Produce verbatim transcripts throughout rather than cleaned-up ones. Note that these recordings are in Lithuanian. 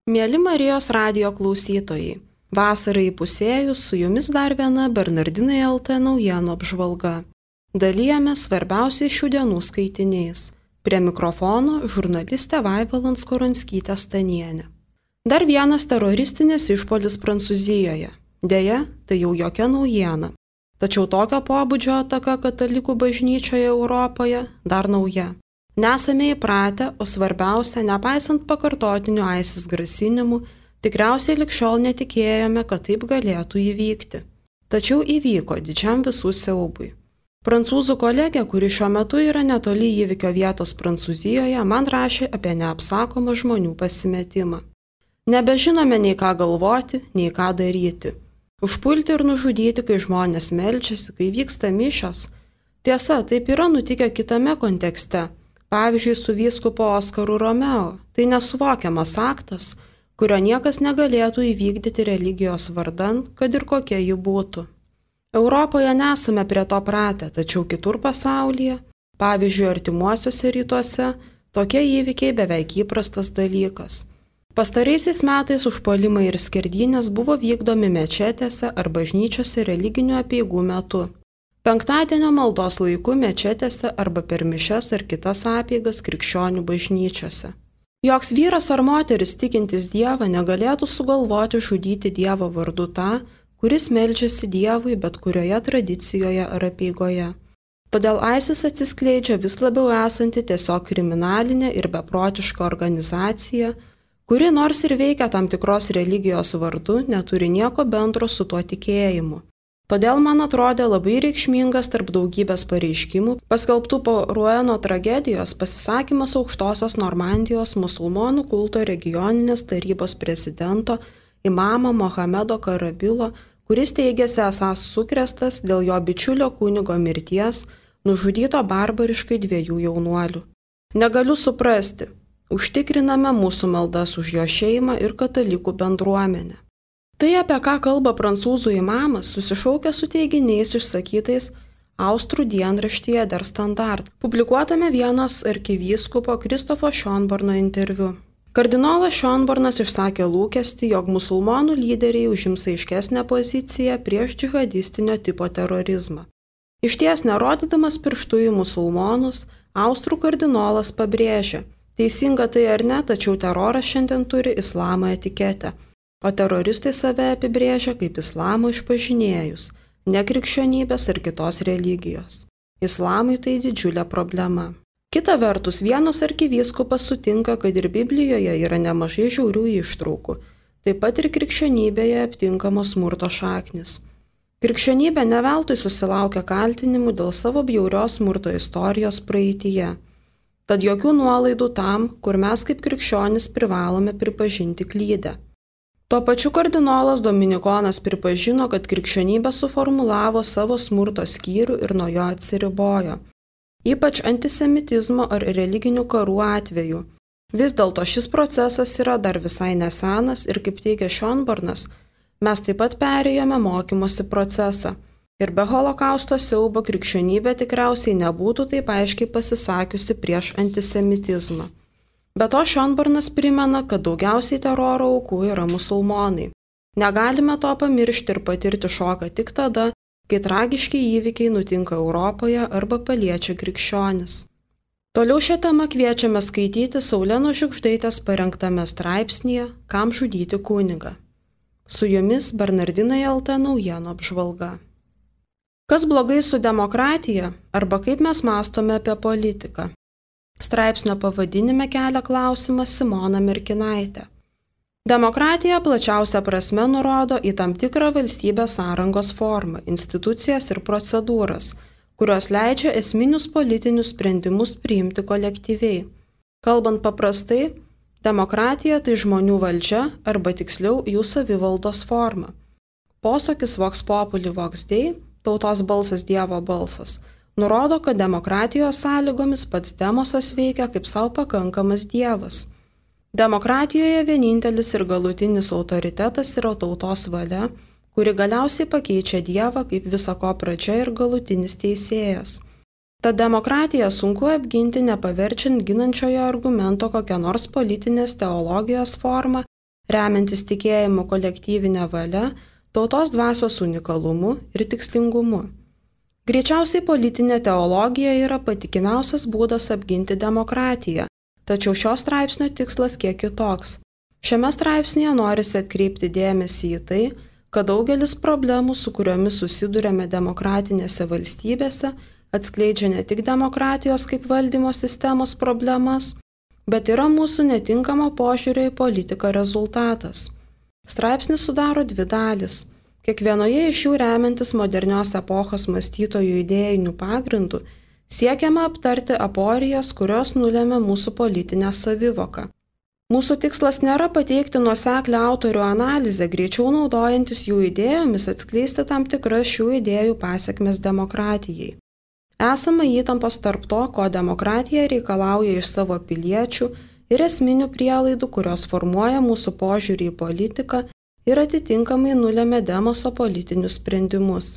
Mieli Marijos radijo klausytojai, vasarai įpusėjus su jumis dar viena Bernardinai L T naujienų apžvalga. Dalijame svarbiausiais šių dienų skaitiniais. Prie mikrofono žurnalistė Vaiva Skoranskytė Stanienė. Dar vienas teroristinis išpuolis Prancūzijoje. Deja, tai jau jokia naujiena. Tačiau tokio pobūdžio ataka katalikų bažnyčioje Europoje dar nauja. Nesame įpratę, o svarbiausia, nepaisant pakartotinių ISIS grasinimų, tikriausiai likščiol netikėjome, kad taip galėtų įvykti. Tačiau įvyko didžiam visų siaubui. Prancūzų kolegė, kuri šiuo metu yra netoli įvykio vietos Prancūzijoje, man rašė apie neapsakomą žmonių pasimetimą. Nebežinome nei ką galvoti, nei ką daryti. Užpulti ir nužudyti, kai žmonės meldžiasi, kai vyksta mišios. Tiesa, taip yra nutikę kitame kontekste. Pavyzdžiui, su vyskupu Oskaru Romeo. Tai nesuvokiamas aktas, kurio niekas negalėtų įvykdyti religijos vardan, kad ir kokia ji būtų. Europoje nesame prie to pratę, tačiau kitur pasaulyje, pavyzdžiui, artimuosiuose rytuose, tokie įvykiai beveik įprastas dalykas. Pastaraisiais metais užpuolimai ir skerdynės buvo vykdomi mečetėse ar bažnyčiose religinių apeigų metu. Penktadienio maldos laiku mečetėse arba per mišias ar kitas apeigas krikščionių bažnyčiose. Joks vyras ar moteris tikintis Dievą negalėtų sugalvoti žudyti Dievo vardu tą, kuris meldžiasi Dievui bet kurioje tradicijoje ar apeigoje. Todėl ISIS atsiskleidžia vis labiau esanti tiesiog kriminalinė ir beprotiška organizacija, kuri nors ir veikia tam tikros religijos vardu, neturi nieko bendro su tuo tikėjimu. Todėl man atrodė labai reikšmingas tarp daugybės pareiškimų paskelbtų po Rueno tragedijos pasisakymas aukštosios Normandijos musulmonų kulto regioninės tarybos prezidento imamo Mohamedo Karabilo, kuris teigėsi esąs sukrėstas dėl jo bičiulio kunigo mirties, nužudyto barbariškai dviejų jaunuolių. Negaliu suprasti, užtikriname mūsų maldas už jo šeimą ir katalikų bendruomenę. Tai, apie ką kalba prancūzų imamas, susišaukia su teiginiais išsakytais austrų dienraštyje Der Standard, publikuotame vienos arkivyskupo Kristofo Schönborno interviu. Kardinolas Schönbornas išsakė lūkestį, jog musulmonų lyderiai užims aiškesnę poziciją prieš džihadistinio tipo terorizmą. Išties nerodydamas pirštų į musulmonus, austrų kardinolas pabrėžė, teisinga tai ar ne, tačiau teroras šiandien turi islamo etiketę. O teroristai save apibrėžia kaip islamo išpažinėjus, ne krikščionybės ar kitos religijos. Islamui tai didžiulė problema. Kita vertus, vienas arkivyskupas sutinka, kad ir Biblijoje yra nemažai žiaurių ištraukų, taip pat ir krikščionybėje aptinkamos smurto šaknis. Krikščionybė ne veltui susilaukia kaltinimų dėl savo bjaurios smurto istorijos praeityje. Tad jokių nuolaidų tam, kur mes kaip krikščionys privalome pripažinti klydę. Tuo pačiu kardinolas Dominikonas pripažino, kad krikščionybė suformulavo savo smurto skyrių ir nuo jo atsiribojo, ypač antisemitizmo ar religinių karų atveju. Vis dėlto šis procesas yra dar visai nesenas ir, kaip teigia Schönbornas, mes taip pat perėjome mokymosi procesą ir be holokausto siaubo krikščionybė tikriausiai nebūtų taip aiškiai pasisakiusi prieš antisemitizmą. Be to Schönbornas primena, kad daugiausiai teroro aukų yra musulmonai. Negalime to pamiršti ir patirti šoką tik tada, kai tragiški įvykiai nutinka Europoje arba paliečia krikščionis. Toliau šią temą kviečiame skaityti Saulenos Žiugždaitės parengtame straipsnyje Kam žudyti kunigą. Su jumis Bernardinai L T naujienų apžvalga. Kas blogai su demokratija arba kaip mes mąstome apie politiką? Straipsnio pavadinime kelia klausimą Simona Merkinaitė. Demokratija plačiausia prasme nurodo į tam tikrą valstybės sąrangos formą, institucijas ir procedūras, kurios leidžia esminius politinius sprendimus priimti kolektyviai. Kalbant paprastai, demokratija tai žmonių valdžia arba tiksliau jų savivaldos forma. Posakis Vox Populi Vox Dei, tautos balsas Dievo balsas, nurodo, kad demokratijos sąlygomis pats demosas veikia kaip savo pakankamas dievas. Demokratijoje vienintelis ir galutinis autoritetas yra tautos valia, kuri galiausiai pakeičia dievą kaip visako pradžia ir galutinis teisėjas. Tad demokratiją sunku apginti nepaverčiant ginančiojo argumento kokią nors politinės teologijos formą remiantis tikėjimu kolektyvinę valią, tautos dvasios unikalumu ir tikslingumu. Greičiausiai politinė teologija yra patikimiausias būdas apginti demokratiją, tačiau šio straipsnio tikslas kiek kitoks. Šiame straipsnėje norisi atkreipti dėmesį į tai, kad daugelis problemų, su kuriomis susidurėme demokratinėse valstybėse, atskleidžia ne tik demokratijos kaip valdymo sistemos problemas, bet yra mūsų netinkamo požiūrio į politiką rezultatas. Straipsnis sudaro dvi dalis. Kiekvienoje iš jų remiantis modernios epochos mąstytojų idėjinių pagrindų siekiama aptarti aporijas, kurios nulėmė mūsų politinę savivoką. Mūsų tikslas nėra pateikti nuoseklę autorių analizę, greičiau naudojantis jų idėjomis atskleisti tam tikras šių idėjų pasekmes demokratijai. Esama įtampos tarp to, ko demokratija reikalauja iš savo piliečių ir esminių prielaidų, kurios formuoja mūsų požiūrį į politiką ir atitinkamai nulėmė demoso politinius sprendimus.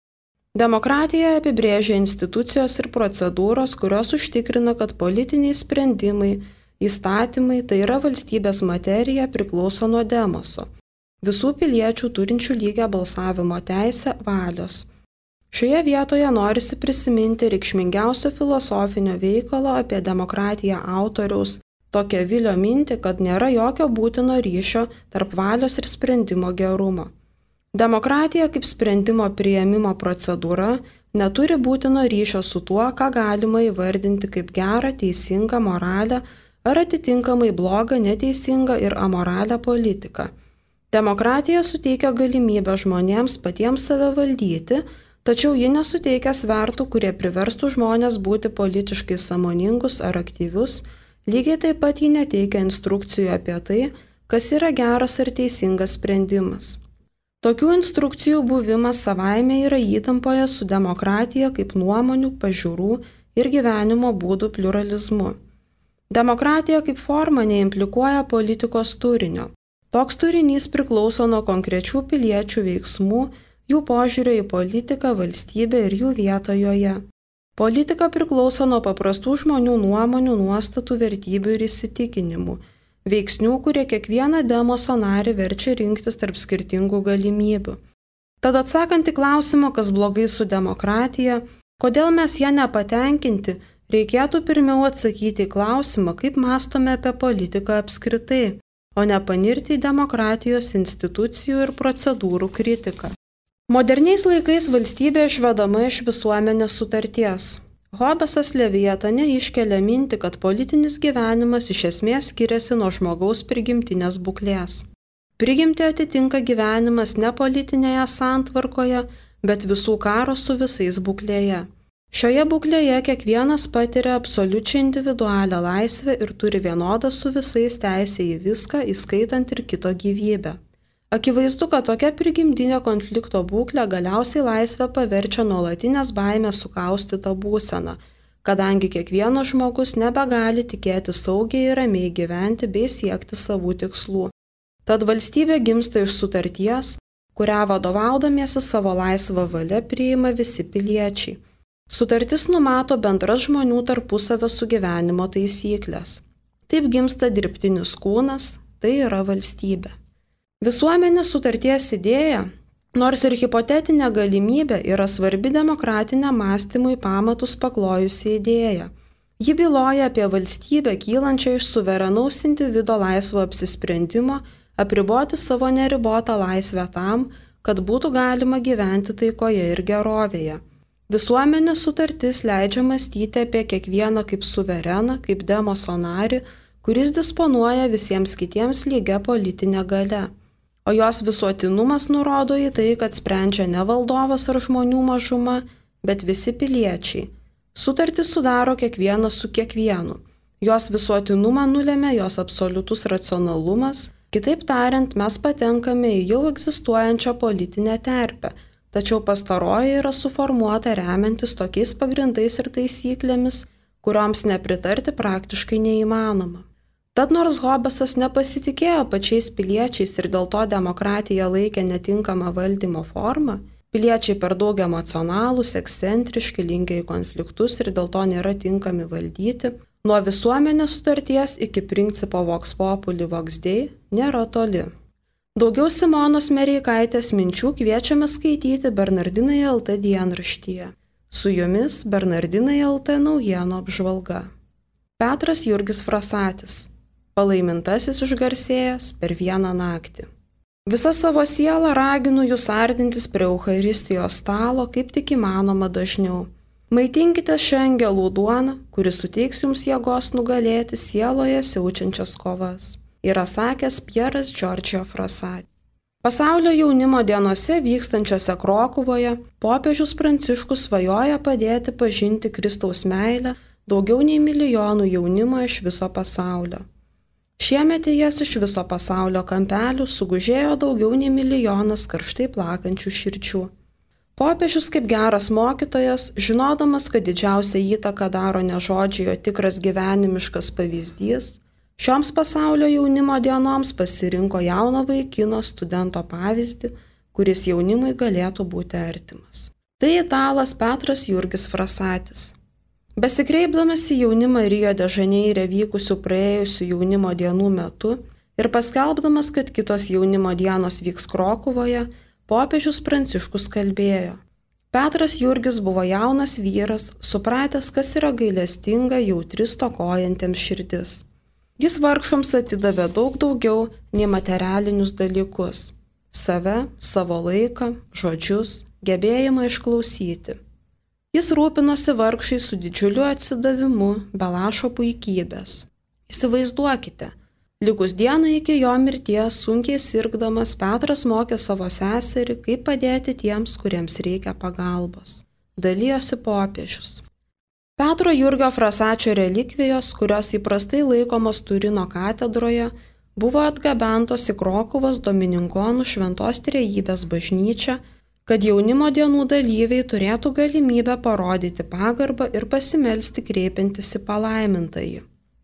Demokratija apibrėžia institucijos ir procedūros, kurios užtikrina, kad politiniai sprendimai, įstatymai, tai yra valstybės materija, priklauso nuo demoso, visų piliečių turinčių lygią balsavimo teisę valios. Šioje vietoje norisi prisiminti reikšmingiausio filosofinio veikalo apie demokratiją autoriaus Tokevilio mintį, kad nėra jokio būtino ryšio tarp valios ir sprendimo gerumo. Demokratija kaip sprendimo priėmimo procedūra neturi būtino ryšio su tuo, ką galima įvardinti kaip gerą, teisingą, moralę ar atitinkamai blogą, neteisingą ir amoralią politiką. Demokratija suteikia galimybę žmonėms patiems save valdyti, tačiau ji nesuteikia svertų, kurie priverstų žmonės būti politiškai sąmoningus ar aktyvius, lygiai taip pat ji neteikia instrukcijų apie tai, kas yra geras ar teisingas sprendimas. Tokių instrukcijų buvimas savaime yra įtampoje su demokratija kaip nuomonių, pažiūrų ir gyvenimo būdų pluralizmu. Demokratija kaip forma neimplikuoja politikos turinio. Toks turinys priklauso nuo konkrečių piliečių veiksmų, jų požiūrio į politiką, valstybę ir jų vietą joje. Politika priklauso nuo paprastų žmonių nuomonių, nuostatų, vertybių ir įsitikinimų, veiksnių, kurie kiekvieną demoso narį verčia rinktis tarp skirtingų galimybių. Tad atsakant į klausimą, kas blogai su demokratija, kodėl mes ją nepatenkinti, reikėtų pirmiau atsakyti į klausimą, kaip mąstome apie politiką apskritai, o ne panirti į demokratijos institucijų ir procedūrų kritiką. Moderniais laikais valstybė išvedama iš visuomenės sutarties. Hobesas Leviatane iškelia mintį, kad politinis gyvenimas iš esmės skiriasi nuo žmogaus prigimtinės būklės. Prigimtį atitinka gyvenimas ne politinėje santvarkoje, bet visų karo su visais būklėje. Šioje būklėje kiekvienas patiria absoliučiai individualią laisvę ir turi vienodą su visais teisę į viską, įskaitant ir kito gyvybę. Akivaizdu, kad tokia prigimtinė konflikto būklė galiausiai laisvę paverčia nuolatinės baimės sukaustytą būseną, kadangi kiekvienas žmogus nebegali tikėti saugiai ir ramiai gyventi bei siekti savų tikslų. Tad valstybė gimsta iš sutarties, kurią vadovaudamiesi savo laisvą valią priima visi piliečiai. Sutartis numato bendras žmonių tarpusavio sugyvenimo taisyklės. Taip gimsta dirbtinis kūnas, tai yra valstybė. Visuomenės sutarties idėja, nors ir hipotetinė galimybė, yra svarbi demokratinė mąstymui pamatus paklojusi idėja. Ji byloja apie valstybę kylančią iš suverenaus individo laisvo apsisprendimo apriboti savo neribotą laisvę tam, kad būtų galima gyventi taikoje ir gerovėje. Visuomenės sutartis leidžia mąstyti apie kiekvieną kaip suvereną, kaip demoso narį, kuris disponuoja visiems kitiems lygia politinė galia. O jos visuotinumas nurodo į tai, kad sprendžia ne valdovas ar žmonių mažuma, bet visi piliečiai. Sutartis sudaro kiekvienas su kiekvienu. Jos visuotinumą nulėmė jos absoliutus racionalumas, kitaip tariant, mes patenkame į jau egzistuojančią politinę terpę, tačiau pastaroji yra suformuota remiantis tokiais pagrindais ir taisyklėmis, kurioms nepritarti praktiškai neįmanoma. Tad nors Hobesas nepasitikėjo pačiais piliečiais ir dėl to demokratiją laikė netinkamą valdymo formą, piliečiai per daug emocionalūs, ekscentriški, linkę į konfliktus ir dėl to nėra tinkami valdyti, Nuo visuomenės sutarties iki principo vox populi vox dei nėra toli. Daugiau Simonos Mereikaitės minčių kviečiame skaityti Bernardinai L T dienraštyje. Su jumis Bernardinai L T naujienų apžvalga. Petras Jurgis Frasatis, palaimintasis išgarsėjęs per vieną naktį. Visą savo sielą raginu jūs artintis prie Eucharistijos stalo, kaip tik įmanoma dažniau. Maitinkite šią angelų duoną, kuri suteiks jums jėgos nugalėti sieloje siaučiančias kovas, yra sakęs Pieras Giorgio Frassati. Pasaulio jaunimo dienose vykstančiose Krokuvoje popiežius Pranciškus svajoja padėti pažinti Kristaus meilę daugiau nei milijonų jaunimo iš viso pasaulio. Šiemet į jas iš viso pasaulio kampelių sugužėjo daugiau nei milijonas karštai plakančių širdžių. Popiežius kaip geras mokytojas, žinodamas, kad didžiausią įtaką daro ne žodžiai, o tikras gyvenimiškas pavyzdys, šioms pasaulio jaunimo dienoms pasirinko jauno vaikino studento pavyzdį, kuris jaunimui galėtų būti artimas. Tai italas Petras Jurgis Frasatis. Besikreipdamas į jaunimą Rio de Žaneire vykusių praėjusių jaunimo dienų metu ir paskelbdamas, kad kitos jaunimo dienos vyks Krokuvoje, popiežius Pranciškus kalbėjo. Petras Jurgis buvo jaunas vyras, supratęs, kas yra gailestinga, jautri, stokojantiems širdis. Jis vargšoms atidavė daug daugiau nei materialinius dalykus – save, savo laiką, žodžius, gebėjimą išklausyti. Jis rūpinosi vargšai su didžiuliu atsidavimu, be lašo puikybės. Įsivaizduokite, likus dienai iki jo mirties sunkiai sirgdamas Petras mokė savo seserį, kaip padėti tiems, kuriems reikia pagalbos. Dalijosi popiežius. Petro Jurgio Frasačio relikvijos, kurios įprastai laikomos Turino katedroje, buvo atgabentos į Krokuvos Domininkonų Šventos Trejybės bažnyčią, kad jaunimo dienų dalyviai turėtų galimybę parodyti pagarbą ir pasimelsti kreipiantis į palaimintąjį.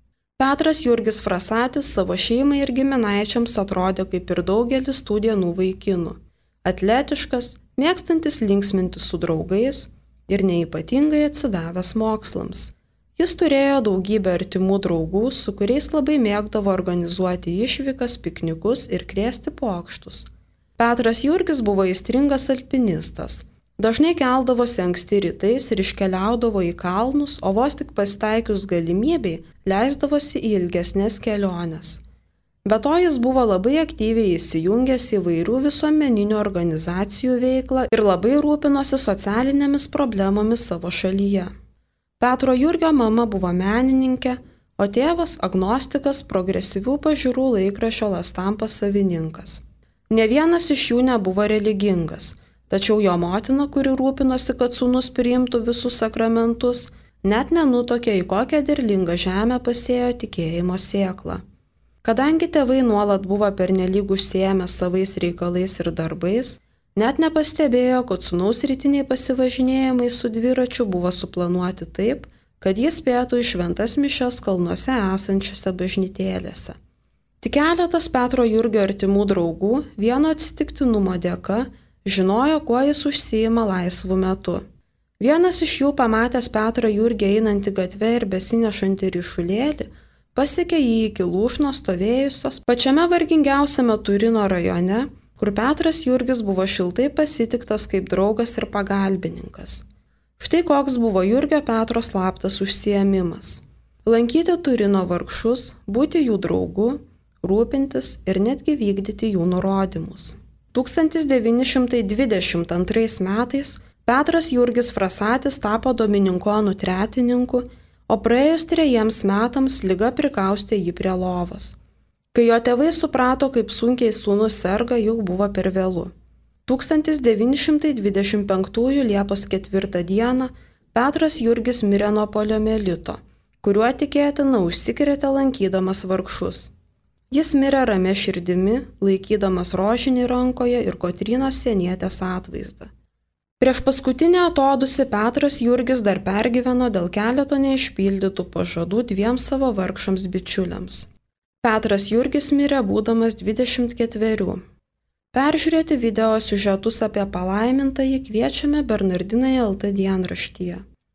Petras Jurgis Frasatis savo šeimai ir giminaičiams atrodė kaip ir daugelis tų dienų vaikinų. Atletiškas, mėgstantis linksminti su draugais ir neypatingai atsidavęs mokslams. Jis turėjo daugybę artimų draugų, su kuriais labai mėgdavo organizuoti išvykas, piknikus ir krėsti pokštus. Petras Jurgis buvo aistringas alpinistas. Dažnai keldavosi anksti rytais ir iškeliaudavo į kalnus, o vos tik pasitaikius galimybei leisdavosi į ilgesnės keliones. Be to jis buvo labai aktyviai įsijungęs į vairių visuomeninių organizacijų veiklą ir labai rūpinosi socialinėmis problemomis savo šalyje. Petro Jurgio mama buvo menininkė, o tėvas agnostikas, progresyvių pažiūrų laikraščio La Stampa savininkas. Ne vienas iš jų nebuvo religingas, tačiau jo motina, kuri rūpinosi, kad sūnus priimtų visus sakramentus, net nenutokė, į kokią derlingą žemę pasėjo tikėjimo sėklą. Kadangi tėvai nuolat buvo pernelyg užsiėmę savais reikalais ir darbais, net nepastebėjo, kad sūnaus rytiniai pasivažinėjimai su dviračiu buvo suplanuoti taip, kad jis spėtų į šventas mišias kalnuose esančiose bažnytėlėse. Tik keletas Petro Jurgio artimų draugų vieno atsitiktinumo dėka žinojo, kuo jis užsiima laisvu metu. Vienas iš jų, pamatęs Petrą Jurgį einantį gatve ir besinešantį ryšulėlį, pasiekė jį iki lūšno stovėjusios pačiame vargingiausiame Turino rajone, kur Petras Jurgis buvo šiltai pasitiktas kaip draugas ir pagalbininkas. Štai koks buvo Jurgio Petro slaptas užsiėmimas – lankyti Turino vargšus, būti jų draugu, rūpintis ir netgi vykdyti jų nurodymus. tūkstantis devyni šimtai dvidešimt antrais metais Petras Jurgis Frasatis tapo Domininkonų tretininku, o praėjus trejiems metams liga prikaustė jį prie lovos. Kai jo tėvai suprato, kaip sunkiai sūnus serga, jau buvo per vėlu. tūkstantis devyni šimtai dvidešimt penktųjų Liepos ketvirtą dieną Petras Jurgis mirė nuo poliomielito, kuriuo tikėtina užsikrėtė lankydamas vargšus. Jis mirė ramia širdimi, laikydamas rožinį rankoje ir Kotrynos sienietės atvaizdą. Prieš paskutinį atodusį Petras Jurgis dar pergyveno dėl keleto neišpildytų pažadų dviem savo vargšams bičiuliams. Petras Jurgis mirė būdamas dvidešimt ketverių. Peržiūrėti video siužetus apie palaimintąjį kviečiame Bernardinai L T dienraštyje.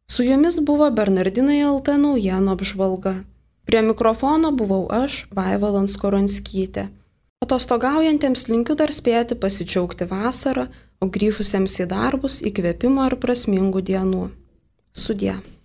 Su jumis buvo Bernardinai L T naujienų apžvalga. Prie mikrofono buvau aš, Vaiva Lanskoronskitė. Atostogaujantiems linkiu dar spėti pasidžiaugti vasarą, o grįžusiems į darbus įkvėpimo ir prasmingų dienų. Sudie.